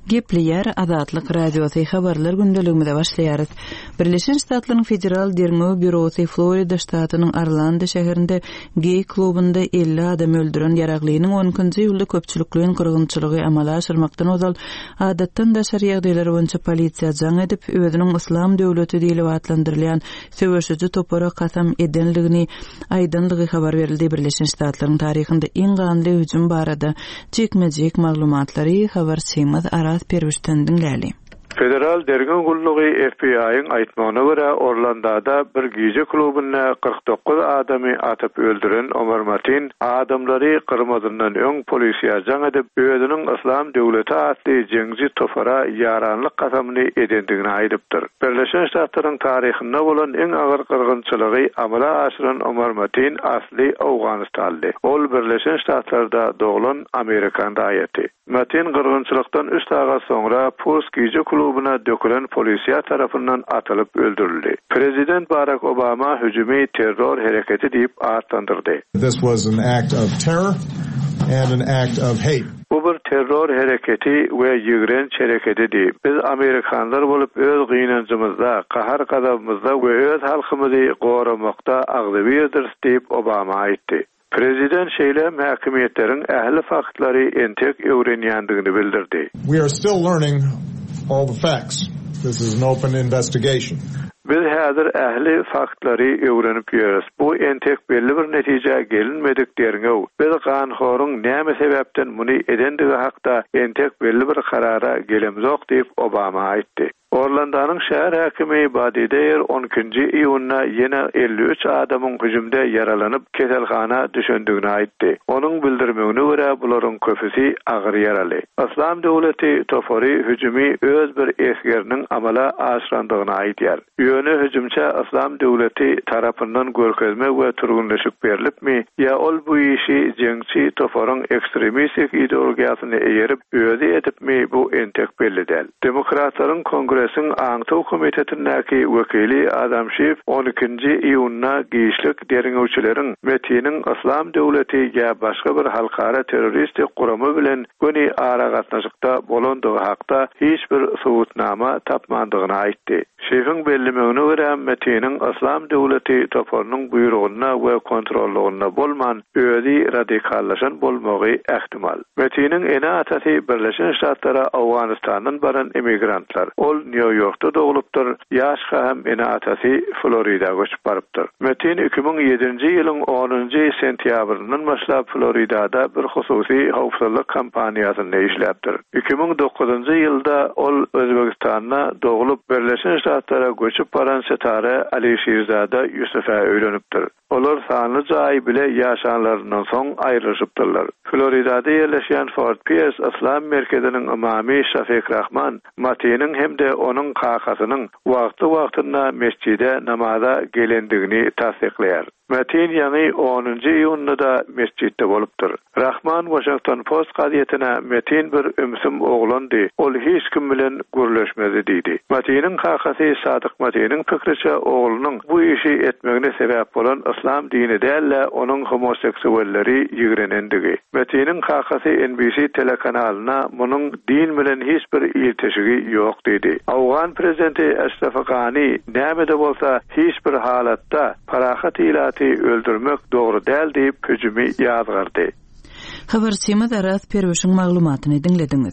Gepleyer Azatlyk Radiosu habarlar gündeliginde başlaýarys. Birleşen Ştatlaryň Federal Derňöw Bürosy Florida ştatynyň Orlando şäherinde gay klubunda 50 adam öldüren ýaraglynyň 10-njy ýylda köpçülikliň gyrgynçylygy amala aşyrmakdan ozal adatdan da şer ýagdaýlar boýunça polisiýa jaň edip özüniň Islam döwleti diýilip atlandyrylýan söwüşüji topara kasam edenligini aýdynlygy habar berildi. Birleşen Ştatlaryň taryhynda iň ganly hüjüm barada çekmejek maglumatlary habarçymyz Aras Perwişden dinläli. Federal Derňöw gullugy FBI'ň aýtmagyna görä Orlando'da bir gije klubuna 49 adamy atyp öldüren Omar Matin adamlary kırmazından öň polisiýa jaň edip özüniň Islam döwleti atly jeňji topara ýaranlyk kasamyny edendigini aýdypdyr. Birleşen Ştatlaryň taryhynda bolan eň agyr gyrgynçylygy amala aşyran Omar Matin asly Awganistanly. Ol Birleşen Ştatlarda doğulan Amerikan daýaty. Matin gyrgynçylykdan 3 sagat soňra Post gije klubuna dökülen polisiýa tarapyndan atylyp öldürildi. Prezident Barack Obama hüjümi terror hereketi diýip atlandyrdy. This was an act of terror and an act of hate. Bu bir terror hereketi we ýigrenç hereketidir. Biz Amerikanlar bolup öz gynanjymyzda, kahar gadabymyzda we öz halkymyzy goramakda agzybyrdyr diýip Obama aýtdy. Prezident şeýle häkimetleriň ähli faktlary entek öwrenýändigini bildirdi. We are still learning all the facts. This is an open investigation. Biz häzir ähli faktlary öwrenip ýörüs. Bu entek belli bir netije gelinmedik derňöw. Biz ganhoryň näme sebäpden muny edendigi hakda entek belli bir karara gelemzok diýip Obama aýtdy. Orlando'nun şäher häkimi Badideyer 12-nji iýunna ýene 53 adamyň hüjümde yaralanyp keselhana düşendigini aýtdy. Onuň bildirmegine görä bularyň köpüsi agyr yaraly. Islam döwleti topary hüjümi öz bir esgeriniň amala aşyrandygyny aýdýar. Ýöne hüjümçi Islam döwleti tarapyndan görkezmek we turgunlaşyk berilipmi ýa ol bu işi jeňçi toparyň ekstremistik ideologiýasyny eýerip özi edipmi bu entek belli däl. Demokratlaryň Kongresiň Aňtaw komitetindäki wekili Adam Schiff 12-nji iýunna giýişlik derňewçileriň Metiniň Islam döwleti ýa başga bir halkara terroristik guramy bilen göni ara gatnaşykda bolandygy hakda hiç bir subutnama tapmandygyny aýtdy. Schiff'in bellemegine görä Metiniň Islam döwleti toparynyň buyruguna we kontrollugyna bolman özi radikallaşan bolmagy ähtimal. Metiniň ene atasy Birleşen Ştatlara Awganistanyň baran emigrantlar. Ol New York'ta doğulupdyr. Ýaşka hem ene atasy Florida göçüp barypdyr. Metin 2007-nji ýylyň 10-njy sentýabryndan başlap Floridada bir hususy howpsuzlyk kampaniýasyny işläpdir. 2009-njy ýylda ol Özbegistana doğulup Birleşen Ştatlara göçüp baran Setare Alişirzada Yusufa öýlenipdir. Olar sanly jaý bile ýaşanlaryndan soň aýrylypdyrlar. Floridada ýerleşýän Fort Pierce Islam merkeziniň imamy Şafik Rahman Matiniň hemde onuň kakasynyň wagty-wagtynda mescide namaza gelendigini tasdiqleýär. Matin ýani 10-njy iýunda da mescidde bolupdyr. Rahman Washington Post gazetine Metin bir ömsüm oglandy. Ol hiç kim bilen görleşmedi diýdi. Matiniň kakasy Sadyk Matiniň pikirçe oglunyň bu işi etmegine sebäp bolan Islam dini dälle onuň homoseksualleri ýigrenendigi. Matiniň kakasy NBC telekanalyna munyň din bilen hiç bir iltişigi ýok diýdi. Awgan prezidenti Ashraf Ghani näme de bolsa hiç bir halatda parahat ila öldürmek doğru değil deyip hüjümi ýazgardy. Habarçymyz Aras Perwişiň maglumatyny dinlediňiz.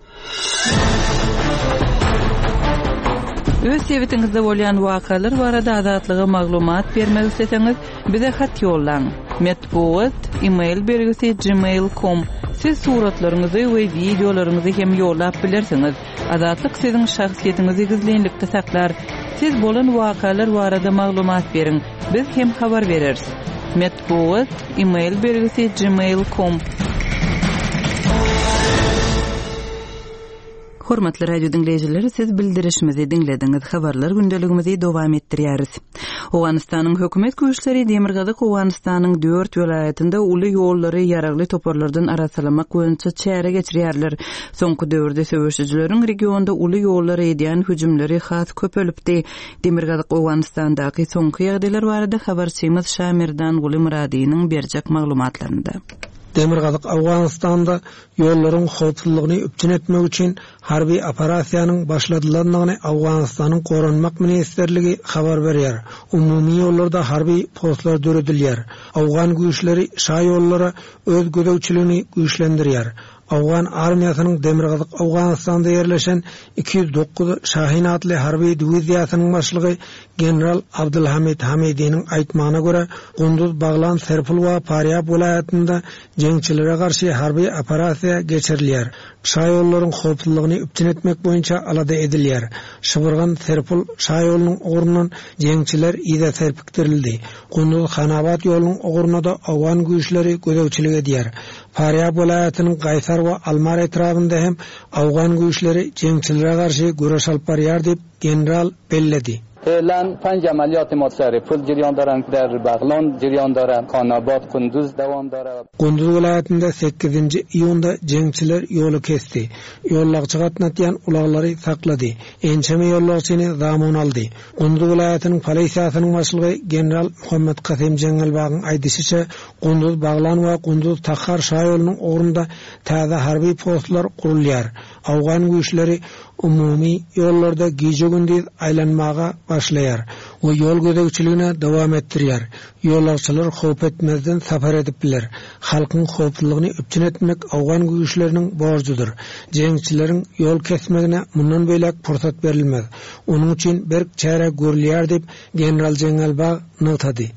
Öz sewitingizde bolýan wakalar barada azatlyga maglumat bermek isteseňiz bize hat ýollaň. Metbuat email bergisi gmail.com. Siz suratlaryňyzy we videolaryňyzy hem ýollap bilersiňiz. Azatlyk siziň şahsiýetiniňizi gizlenlikde saklar. Siz bolan wakalar barada maglumat beriň. Biz hem habar bereriz. Metbuat email bergisi gmail.com. Hormatly radio dinleyijileri, siz bildirişimizi dinlediňiz. Habarlar gündeligimizi dowam etdirýäris. Awganistanyň hökümet güýçleri Demirgazyk Awganistanyň 4 welaýatynda uly ýollary ýaragly toparlardan arasalamak boýunça çäre geçirýärler. Soňky döwürde söwüşçileriň regionda uly ýollary edýän hüjümleri has köpelipdi. Demirgazyk Awganistandaky soňky ýagdaýlar barada habarçymyz Şamirdan Guly Muradiýanyň berjek maglumatlarynda. Demirgazyk Awganistanda ýollaryň howpsuzlygyny üpçün etmek üçin harby operasiýanyň başladylandygyny Awganistanyň Goranmak ministerligi habar berýär. Umumy ýollarda harby postlar döredilýär. Awgan güýçleri şa ýollara öz gödäwçiligini güýçlendirýär. Awgan armiýasynyň Demirgazyk Awganistanda ýerleşen 209 Şahin adly harby diwiziýasynyň başlygy general Abdulhamid Hamidiniň aýtmagyna görä, Gunduz, Baglan, Serpul we Faryab vilayatynda jeňçilere garşy harby operasiýa geçirilýär. Şa ýollaryň howpsuzlygyny üpçün etmek boýunça alada edilýär. Şybırgan Serpul şa ýolunyň ogrunan jeňçiler ýa-da serpikdirildi. Gunduz Hanabat ýolunyň ogrunyna da Awgan güýçleri gödäwçilik edýär. Faryab vilayatynyň Gaysar we Almar etrafynda hem Awgan güýçleri jeňçilere garşy güreş alyp barýar diýip general belledi. فعلا 5 عملیات ما سرپل جریان دارن، در بغلان جریان دارن، خاناباد، قندوز دوام داره. Gunduz vilayatynda 8-nji iýunda jeňçiler ýolu kesdi. Ýollagçy gatnaşan ulaglary saklady. Ençeme ýollagçyny zamon aldy. Gunduz vilayatynyň polisiýasynyň başlygy general Muhammed Kasim Jengelbagyň aýdyşyça, Gunduz, Baglan we Gunduz Tahar şa ýolunyň orunda täze harby postlar kurulýar. Awgan güýçleri umumy ýollarda gije gündüz aýlanmaga başlaýar we ýol gödäwçiligine dowam etdirýär. Ýolagçylar howp etmezden sapar edip biler. Halkyň howpsuzlygyny üpçün etmek Awgan güýçleriniň borjudyr. Jeňçileriň ýol kesmegine mundan beýlek pursat berilmez. Onuň üçin bir çäre görülýär diýip general Jengelbag notady.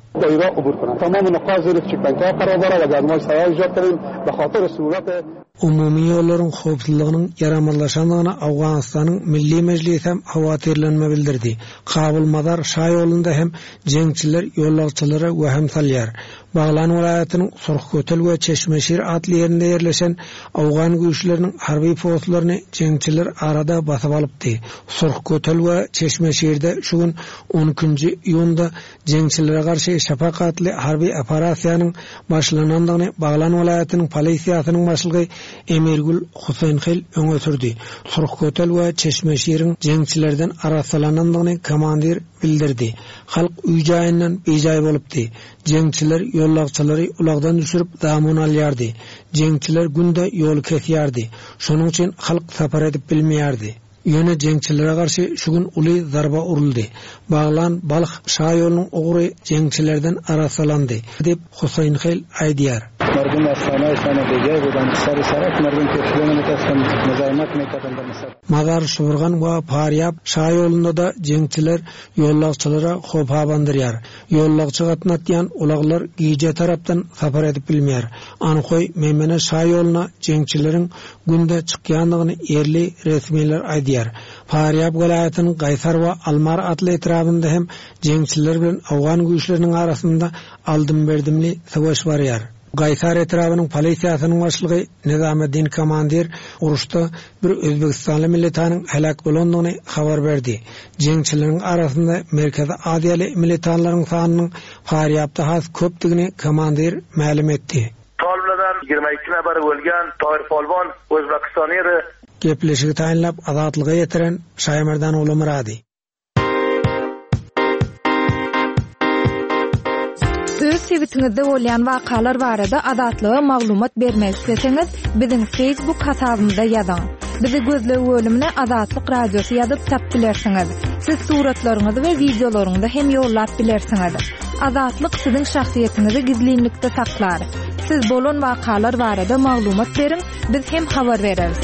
تمام نقاط زیر چکمنک‌ها قرار داره و گزمای سایه ایجاد کردیم به خاطر صورت Umumy ýollaryň howpsuzlygynyň yaramanlaşandygyna Awganistanyň Milli Mejlisi hem hawatirlenme bildirdi. Kabul Madar şa ýolunda hem jeňçiler ýollagçylary wehem salýar. Baglan vilayatynyň Surxkötel we Çeşmeşir adly ýerinde ýerleşen Awgan güýçleriniň harby postlaryny jeňçiler arada basyp alypdy. Surxkötel we Çeşmeşirde şu gün 12-nji iýunda jeňçilere garşy şafak adly harby operasiýanyň başlanandygyny Baglan vilayatynyň polisiýasynyň başlygy Emirgül Husaynxil öňe sürdi. Surxkötel we Çeşmeşiriň jeňçilerden arasalanandygyny komandir bildirdi. Halk üýjaýyndan beýjaý bolupdy. Jeňçiler ýollagçylary ulagdan düşürip damon alýardy. Jeňçiler günde ýol kesýärdi. Şonuň üçin halk sapar edip bilmeýärdi. Ýöne jeňçilere garşy şu gün uly zarba uruldy. Baglan Balyk şa ýolunyň ogry jeňçilerden arasalandy diýip Husaynxil aýdýar. مردم از خانه بیجای بودن، سر سرک مردم köprülerini metasdan muzayimat mektebinde misal. Mazar Şuburgan we Faryab şa ýolunda da jeňçiler ýollagçylara howp abandyrýar. Ýollagçy gatnaşan ulaglar gije tarapdan sapar edip bilmeýär. Anykoy Memene şa ýoluna jeňçileriň günde çykýandygyny erli resmiler aýdýar. Faryab welaýatynyň Gaysar we Almar adly etrafynda hem jeňçiler bilen Awgan güýçleriniň arasynda aldym berdimli savaş barýar. Gaysar etrafynyň polisiýasynyň başlygy Nizameddin komandir uruşda bir Özbekistanly militanyň helak bolandygyny habar berdi. Jeňçileriň arasynda Merkezi Aziýaly militanlaryň sanynyň Faryabda has köpdigini komandir ma'lum etdi. Toliblardan 22 nafar ölgen Toyir Polvon Özbekistanyny gepleşigi taýinlap azatlyga ýetiren Şaýmerdan oğlu Muradi. Öz tweetiňizde bolýan wakalar barada azatlyga maglumat bermek isteseňiz, biziň Facebook hasabymyza ýazyň. Bizi gözlegi bölümine Azatlyk Radiosu ýazyp tapdylarsyňyz. Siz suratlaryňyzy we videolaryňyzy hem ýollap bilersiňiz. Azatlyk siziň şahsiýetiniňizi gizlinlikde saklar. Siz bolan wakalar barada maglumat beriň, biz hem habar bereriz.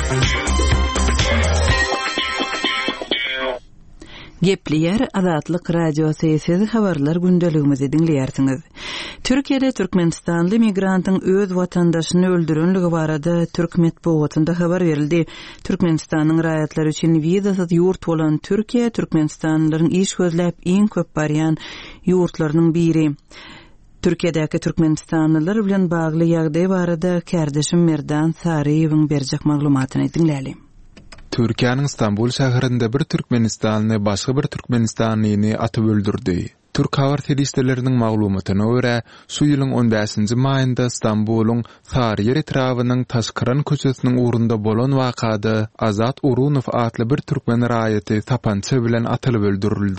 Gepleýär Azatlyk Radiosu siz habarlar gündeligimizi dinleýärsiňiz. Türkiýede Türkmenistanly migrantyň öz watandaşyny öldürenligi barada Türkmet bowatynda habar berildi. Türkmenistanyň raýatlary üçin wizasyz ýurt bolan Türkiýe Türkmenistanlylaryň iş gözläp iň köp barýan ýurtlarynyň biri. Türkiýedäki Türkmenistanlylar bilen bagly ýagdaý barada kärdeşim Merdan Saryýewiň berjek maglumatyny dinläli. Türkiýanyň Istanbul şäherinde bir Türkmenistanly başga bir Türkmenistanlyny atyp öldürdi. Türk habar televiziýalarynyn maglumatyna görä, şu ýylyň 15-nji maýynda Istanbuluň Saryýer etrawynyň Taşkıran köçesiniň urunda bolan wakada Azat Urunow adly bir türkmen raýaty tapança bilen atylyp öldürildi.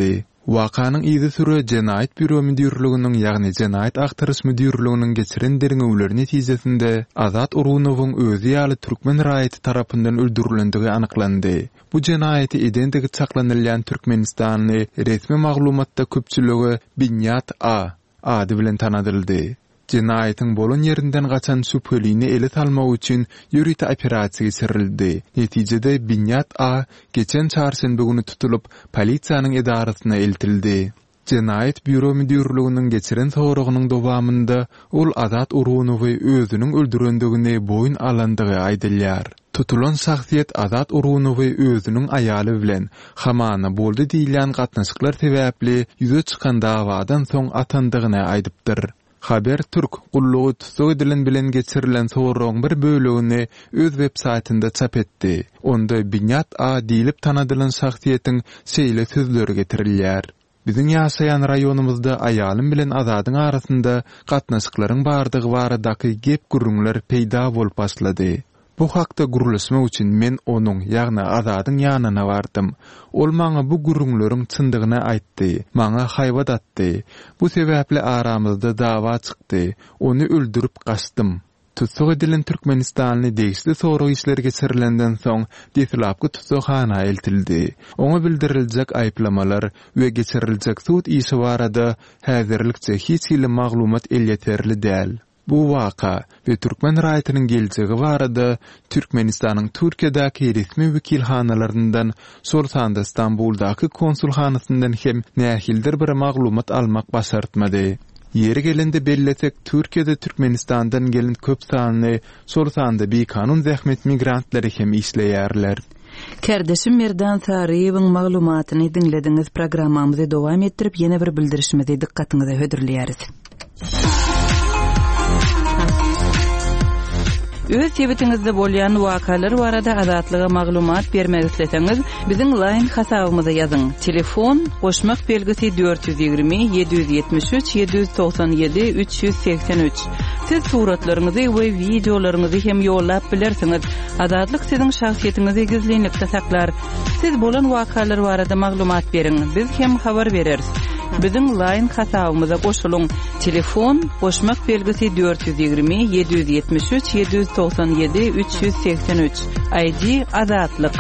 Wakanyň ýygy süre Jenayet Büro müdürlüginiň ýagny Jenayet agtarys müdürlüginiň geçiren derňewler netijesinde Azat Urunowyň özü ýaly türkmen raýaty tarapyndan öldürilendigi anyklandy. Bu jenayeti edendigi çaklanylýan Türkmenistanyny resmi maglumatda köpçüligi Binyat A ady bilen tanadyldy. Jenayetin bolan yerinden gaçan şüphelini ele salmak üçin ýürüýte operasiýa geçirildi. Netijede Binyat A geçen çarşembe günü tutulup polisiýanyň edarasyna eltildi. Jenayet Büro müdürlüginiň geçiren soragynyň dowamında ol Azat Urunowy özüniň öldürendigini boyun alandygy aýdylýar. Tutulan şahsiýet Azat Urunowy özüniň aýaly bilen hamana boldy diýilen gatnaşyklar sebäpli ýüze çykan dawadan soň atandygyny aýdypdyr. Haber Türk gullugy tutsak edilen bilen geçirilen soragyň bir bölegini öz web saytynda çap etdi. Onda Binyat A diýilip tanadylan şahsiýetiň şeýle sözleri getirilýär. Biziň ýaşaýan raýonumyzda aýalym bilen Azadyň arasynda gatnaşyklaryň bardygy baradaky gep gürrüňler peýda bolup başlady. Bu hakda guruluşmak üçin men onuň ýagny Azadyň ýanyna bardym. Ol maňa bu gurrüňleriň çyndygyny aýtdy, maňa haýbat atdy. Bu sebäple aramyzda dawa çykdy. Onu öldürüp gaçdym. Tutsak edilen Türkmenistanly degişli soragy işleri geçirilenden soň detlapky tutsakxana eltildi. Oňa bildiriljek aýplamalar we geçiriljek suud işi barada häzirlikçe hiç hili maglumat elýeterli däl. Bu waka we Türkmen raýatynyň geljegi barada Türkmenistanyň Türkiýedäki resmi wekilhanalarynyň Sultan Istanbuldaky konsulhanasyndan hem nähildir bir maglumat almak başartmady. Yeri gelende belletek Türkiýede Türkmenistandan gelen köp sanly Sultanda bir kanun zähmet migrantları hem işleýärler. Kardeşim Merdan Tariýewiň maglumatyny dinlediňiz. Programmamyzy dowam etdirip ýene bir bildirişimizi dikkatiňize hödürleýäris. Öz tebitingizde bolýan wakalar barada azatlyga maglumat bermek isleseňiz, biziň line hasabymyza ýazyň. Telefon goşmak belgisi 420 773 797 383. Siz suratlaryňyzy we videolaryňyzy hem ýollap bilersiňiz. Azatlyk siziň şahsiýetiňizi gizlenlikde saklar. Siz bolan wakalar barada maglumat beriň, biz hem habar bereriz. Biziň line hasabymyza goşulyň. Telefon goşmak belgisi 420 773 797 383. ID Azatlyk.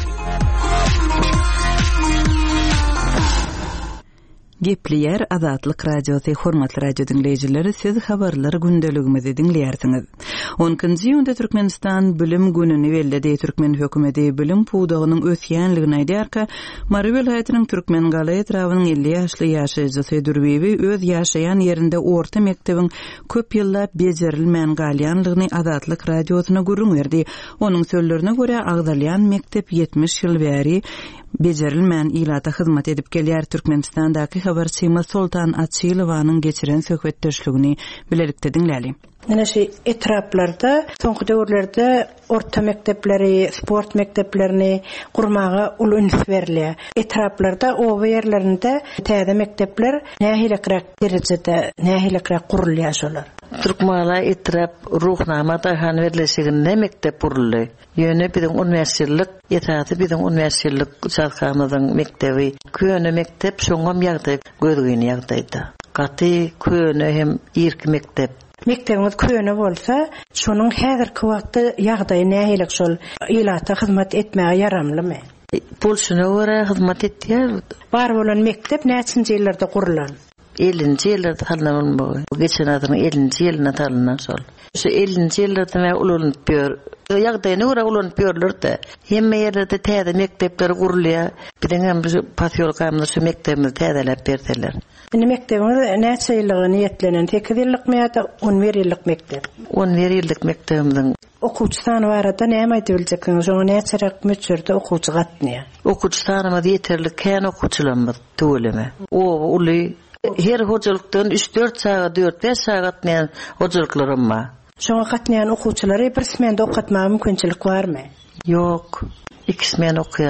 Gepliyer Azatlyk radiosu hormatly radio dinleyijileri, siz habarlary gündeligimizi dinleýärsiňiz. 10-njy ýylda Türkmenistan bilim gününi belledi. Türkmen hökümeti bilim puwdagynyň ösýänligini aýdarka, Mary vilayatynyň Türkmen galy etrawynyň 50 ýaşly ýaşaýjysy Durbebi öz ýaşaýan ýerinde orta mektebiň köp ýyllap bejerilmän galýanlygyny Azatlyk radiosuna gurrun berdi. Onuň sözlerine görä Agdalyan mektep 70 ýyl bäri bejerilmän ilata hyzmat edip gelýär. Türkmenistandaky habarçyma Sultan Atçylowanyň geçiren söhbetdeşligini bilelikde dinläli. Näme şu etraplarda soňky döwürlerde orta mektepleri, sport mekteplerini gurmaga ul üns berilýär. Etraplarda o ýerlerinde täze mektepler nähilekrak derejede, nähilekrak gurulýar şolar. Türkmala etrap ruhnama dahan berleşiginde mektep gurulýar. Ýöne biziň uniwersitetlik, etaty biziň uniwersitetlik çarkamyzyň mektebi, köne mektep şoňam ýagdaý gözgüni ýagdaýda. Gaty köne hem irki mektep. Mektebimiz köne bolsa, şonuň häzirki wagtda ýagdaýy nähilek şol ilata hyzmat etmäge yaramlymy? Bolşuna görä hyzmat etýär. Bar bolan mektep näçinji ýyllarda gurulan? 50-nji ýyllarda tanlanmagy. Geçen adyny 50-nji ýylyna tanlanan şol. Şu 50-nji ýyllarda mä ulanyp ber. Ýagdaýyna görä ulanyp berlerdi. Hemme ýerde täze mektepler gurulýar. Biziň hem pasyolkamyzda şu mektebimizi täzelep berdiler. Benim mektebimiz näçe ýyllygy niýetlenen 8 ýyllyk meýata 11 ýyllyk mektep. 11 ýyllyk mektebimiň okuwçy sany barada näme aýdyp biljekdiňiz? Şoňa näçerek möçürde okuwçy gatnýar? Okuwçy sanymyz ýeterli kän okuwçylarymyz töweleme. O uly her hojalykdan 3-4 saat, 4-5 saat gatnaýan hojalyklarym bar. Şoňa gatnaýan okuwçylary bir smende okatmagy mümkinçilik barmy? Ýok. 2 smen okuýarlar.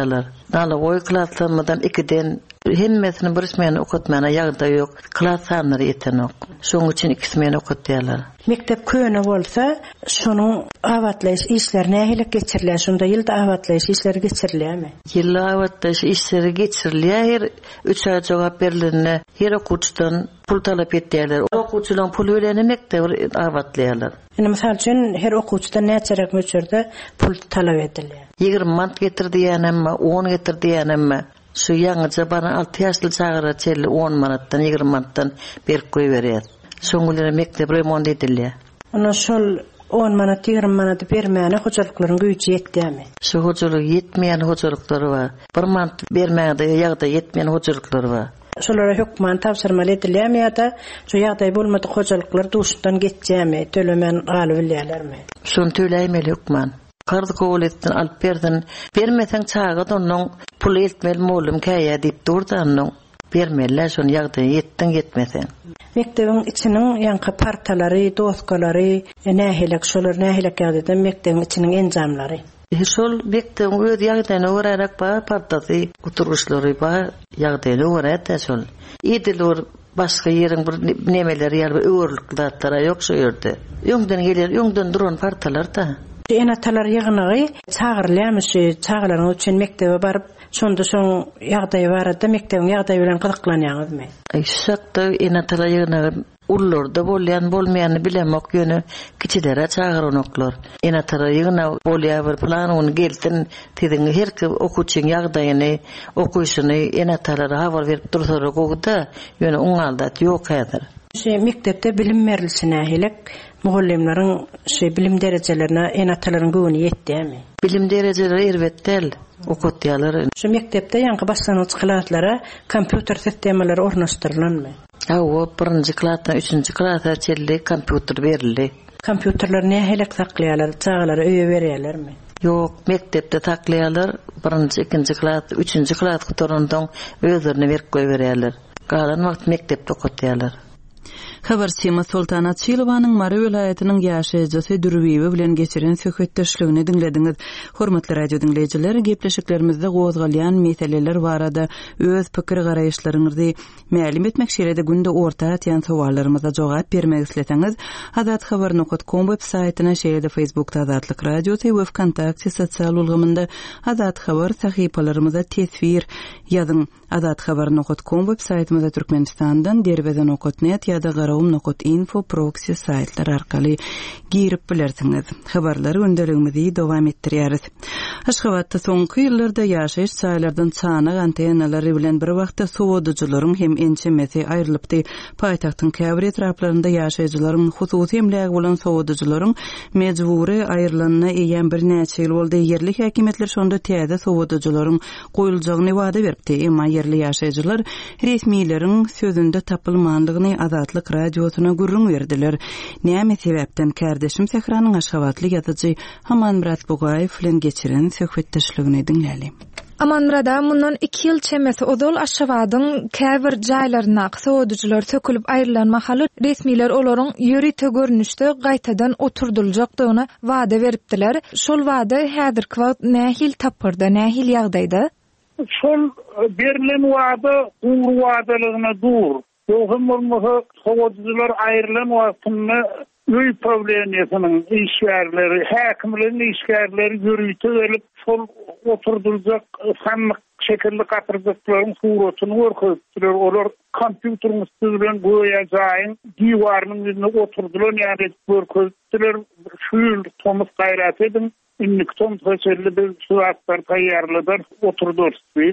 Nalı oy klaslanmadan ikiden hemmesini birismeni okutmana ýagda ýok. Klassanları eten ok. Şoň üçin ikisini okutýarlar. Mektep köne bolsa, şonuň awatlaýyş işleri nähile geçirilýär? Şonda ýylda awatlaýyş işleri geçirilýärmi? Ýylda awatlaýyş işleri geçirilýär. 3 ay jogap berilende her okuwçydan pul talap etýärler. Okuwçylaryň pul bereni mektep awatlaýarlar. Ene misal üçin her okuwçydan näçerek möçürde pul talap edilýär. 20 mant getirdi ýa-ni 10 getirdi ýa-ni şu ýaňyja bana 6 ýaşly çagyra çelli 10 manatdan 20 manatdan berip goýberýär. Şoňgulara mektep remont edilýär. Ona şol 10 manat 20 manat bermäne hojalyklaryň güýçi ýetdimi? Şu hojalyk ýetmeýän hojalyklary bar. 1 manat bermäde ýagda ýetmeýän hojalyklary bar. Şolara hökman tapşyrmaly edilýärmi ýa-da şu ýagdaý bolmady hojalyklar duşdan geçjämi, tölemän galy bilýärlermi? Şonu töleýmeli hökman. Kardy kabul etdin, alyp berdin. Bermeseň çagat onuň pul etmeli molum käýä diýip durdanlyň. Bermeler şonu ýagdaý ýetdiň ýetmeseň. Mektebiň içiniň ýanky partalary, doskalary, nähilek şolar nähilek ýagdaýda mektebiň içiniň enjamlary. Şol mektebiň öz ýagdaýyna görärak bar partasy, oturuşlary bar ýagdaýyna göräde şol. Ýediler başga ýeriň bir nemeleri ýa-da öwürlikleri ýok şu ýerde. Ýöňden gelir, ýöňden duran partalar da. Enatalar ýygyny çagyrylýarmy, çagyrlaryň üçin mektebe baryp şonda şoň ýagdaýy barada mektebiň ýagdaýy bilen gyzyklanýaňyzmy? Şakda enatalar ýygyny ullarda bolýan bolmaýany bilemek ýöne kiçilere çagyrynoklar. Enatalar ýygyny bolýar bir plan ony geltin tidiň herki okuwçyň ýagdaýyny, okuýşyny enatalara habar berip dursalar gowda ýöne oňaldat ýok häzir. Mektepde bilim berilse nähilek mugallimleriň bilim derejelerine enatalaryň göwüni ýetdimi? Bilim derejeleri elbetde okutýarlar. Şu mektepde ýanky başlanyç klaslara kompýuter sistemleri ornaşdyrylanmy? O 1-nji klasdan 3-nji klasa çelli kompýuter berildi. Kompýuterler nähilek saklaýarlar, çağlara öýe berýärlermi? Ýok, mektepde saklaýarlar. 1-nji, 2-nji klas, 3-nji klas gutaryndan özlerine berip goýberýärler. Galan wagt mektepde okutýarlar. Habarçyma Sultanat Çylowanyň Mary welaýatynyň ýaşaýjysy Dürbiýe bilen geçiren söhbetdeşligini dinlediňiz. Hormatly radio dinleýijiler, gepleşiklerimizde gozgalýan meseleler barada öz pikir garaýşlaryňyzy mälim etmek şeýle-de günde orta atýan sowallarymyza jogap bermek isleseňiz, azathabar.com websaýtyna şeýle-de Facebookda Azatlyk Radiosy we Wkontakte sosial ulgamynda Azat Habar sahypalarymyza tesvir ýazyň. Azathabar.com websaýtymyza Türkmenistandan derweden okutnet ýa-da garawum.info proxy saytlar arkaly girip bilersiňiz. Habarlary gündeligimizi dowam etdirýäris. Aşgabatda soňky ýyllarda ýaşaýyş çaýlardan çanak antenalary bilen bir wagtda sowadyjylaryň hem ençemesi aýrylypdy. Paýtagtyň käbir etraplarynda ýaşaýjylaryň hususy emlägi bolan sowadyjylaryň mejbury aýrylanyna eýen bir näçe ýyl boldy. Yerli häkimetler şonda täze sowadyjylaryň goýuljagyny wada beripdi. Emma yerli ýaşaýjylar resmiýleriň sözünde tapylmandygyny Azatlyk Radiosyna gurrun berdiler. Näme sebäpden kardeşim Sehranyň Aşgabatly ýazyjy Hamanmurat Bugaýew bilen geçiren söhbetdeşligini dinläli. Amanmurada mundan 2 ýyl çemesi ozal Aşgabatyň käbir jaýlaryna sowadyjylar sökülip aýrylan mahaly resmiýler olaryň ýöri tögörnüşde gaýtadan oturdyljakdygyna wada beripdiler. Şol wada häzirki wagt nähil tapyrda, nähil ýagdaýda? Şol berilen wada gowru wadalygyna dur. Yoğunluğu soğutucular ayrılan vaktinde öy problemiyetinin işgärleri, häkimlerin işgärleri yürüytü verip sol oturdulacak sanlyk şekilli katırdıkların suratını görkezdiler. Olar kompüterin üstünden goýajaýyn diwarnyň ýerine oturdular, ýa-da görkezdiler. Şu ýyl Tomus gaýrat edin, innik Tomus geçerli bir suratlar taýýarladylar, oturdular.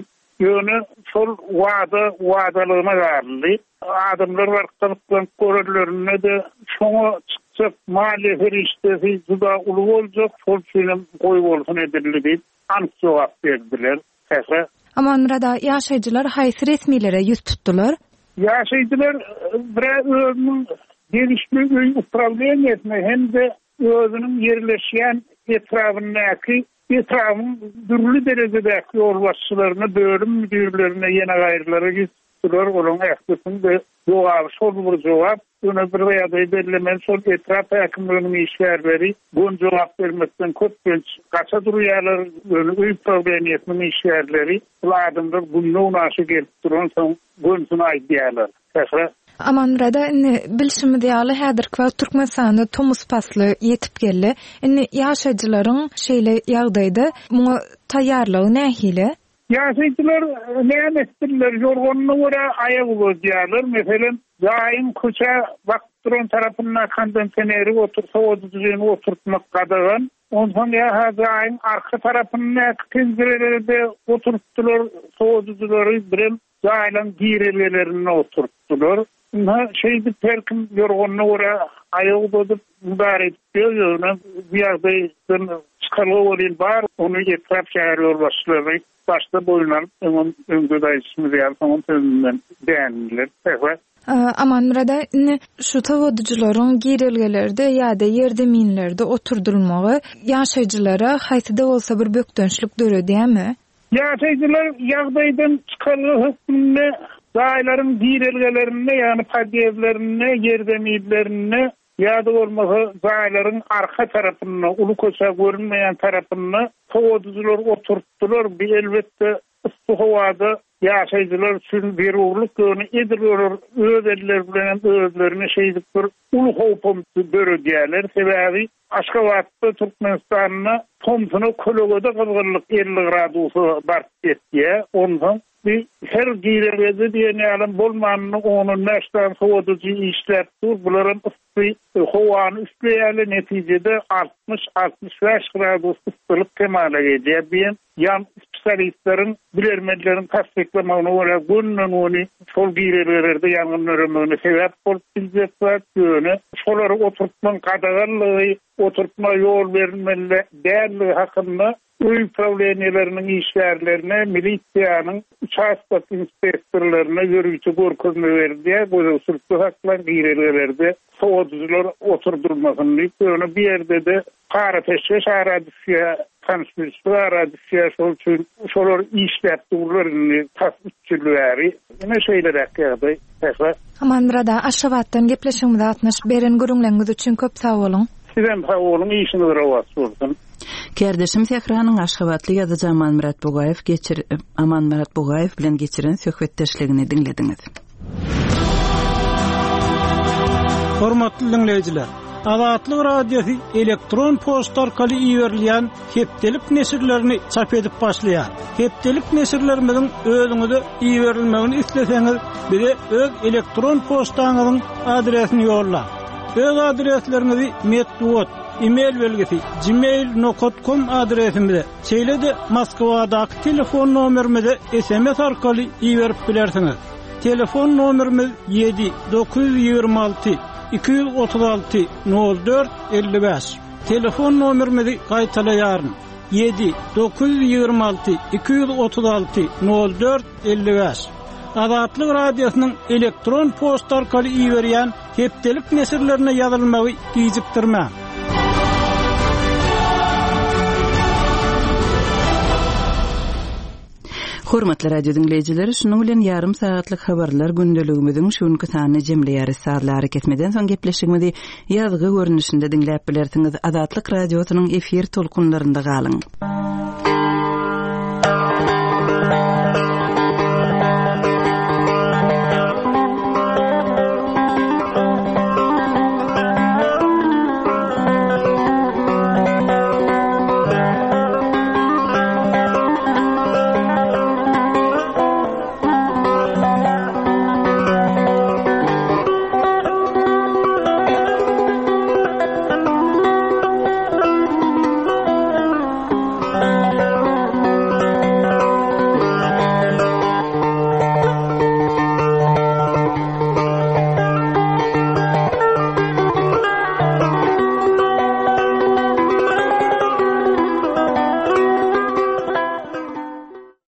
Ýöne şol wadalygyna garly. Adamlar wagtdan görürlerine de şoňa çykjak mali feriştesi juda uly boljak, şol üçin goý bolsun edildi diýip ank jogap berdiler. Amanmurada ýaşaýjylar haýsy resmiýlere ýüz tutdular? Ýaşaýjylar bir özüniň gelişme öý upravleniýetine hem de özüniň yerleşýän etrafyndaky etrafın dürlü derecede yol başçılarına, bölüm müdürlerine, yeni gayrılara oturtdular, olan ähtisinde jogap, şol bir jogap, ona bir ýa-da bellemen şol etraf häkimliginiň işgärleri, bu jogap bermekden köpçünç gaça durýarlar, öýüp problemiyetiniň işgärleri, bu adamlar bunu naşy gelip duran soň bunu aýdýarlar. Amanrada bilşimi diýaly häzir Türkmenistanda Tomus pasly ýetip geldi. Ýaşaýjylaryň şeýle ýagdaýda muňa taýýarlygy nähili? Ýaşaýjylar näme etdiler? Ýorgonyna görä aýag bolýarlar. Meselem, daim köçe wagtdyran tarapyndan kondisioneri otursa odugyny oturtmak gadagan. Ondan ýa daim arka tarapyndan penjerelerde oturtdylar, soğuducylary bilen daýlan girelerini oturtdylar. Şeydi perkim yorgonuna göre ayağı bozup mübarek diyor. Bir yerden çıkarlı var. Onu etraf şehirler başlıyor. Başta boyunlar. Onun öngöde ismi diyor. Onun önünden beğenilir. Amanrada şu tawadyjylaryň girilgelerde ýa-da ýerde minlerde oturdurulmagy ýaşaýjylara haýsy-da bolsa bir bökdönçlük döredýärmi? Ýaşaýjylar ýagdaýdan çıkarly hukmyny daýlaryň girilgelerine, ýani padiyevlerine, ýerdemidlerine ýa-da bolmasa daýlaryň arka tarapyna, uly köçe görünmeýän tarapyna tawadyjylar oturtdylar. Bir elbetde ıssy howada ýaşaýjylar üçin bir urluk göni edirler, öýdüler bilen özlerini şeýdip bir uly howpum döredýärler. Sebäbi Aşgabatda Türkmenistanyna tomsuny kölegede gylgyrlyk 50 gradusy bart etdi. Ondan bir her girilgede diýen bolmanyny onu näşdan sowadyjy işläp dur. Bularym ıssy howany üstleýärli netijede 60-65 gradus ıssylyk kemale gelýär. Ýan spesialistleriň bilermelerini tasdiklamagyna görä günden onu şol girilgelerde ýangyn örümüne sebäp bolup bilýär. Şolary oturtmaň gadaganlygy, oturtma ýol bermeli däli hakynda öý problemleriniň işgärlerine milisiýanyň uçastak inspektorlaryna görüýçi görkezme berdi. Bu usulsuz haklar girilgelerde sowadyjylar oturdurmagyny öňe bir ýerde de qara teşvik aradisiýa tanışmyşlar aradisiýa şolar işläp durlaryny tasdiklary ine şeýler äkärdi. Amanrada Aşgabatdan gepleşigimizde atnaş beren görüňleriniz üçin köp sag bolun. Sizem sag bolun, işiniz rawat bolsun. Kerdeşim Sehranyň Aşgabatly ýazyjy Aman Murat Bugaýew bilen geçiren söhbetdeşligini dinlediňiz. Hormatly dinleýijiler, Azatlyk radiosu elektron poçta arkaly iýerilýän hepdelik nesirlerini çap edip başlaýar. Hepdelik nesirlerimiň özüňize iýerilmegini isleseňiz, bize öz elektron poçtaňyzyň adresini ýolla. Öz adreslerinizi metduat, e-mail belgesi gmail.com adresimize, şeýle-de Moskwadaky telefon nomerimize SMS arkaly iýerip bilersiňiz. Telefon nomerimiz 7-926 236 04 55. Telefon nomerimizi gaýtalaýaryn. 7-926 236 04 55. Azatlyk radiosynyň elektron poçta arkaly iýerýän hepdelik nesirlerine ýazylmagy gijikdirmä. Hormatly radio dinleýijileri, şunuň bilen ýarym saatlyk habarlar gündeligimiziň şuňky sanyny jemleýäris saatlar ketmeden soň gepleşigimizi ýazgy görnüşinde dinläp bilersiňiz. Azatlyk radiosynyň efir tolkunlarynda galyň.